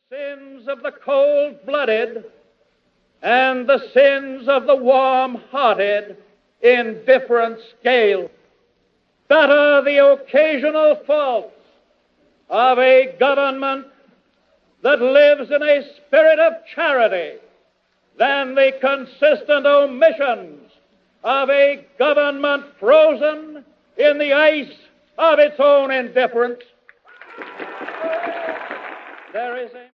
sins of the cold-blooded and the sins of the warm-hearted in different scales. Better the occasional faults of a government that lives in a spirit of charity than the consistent omissions of a government frozen in the ice of its own indifference. There is a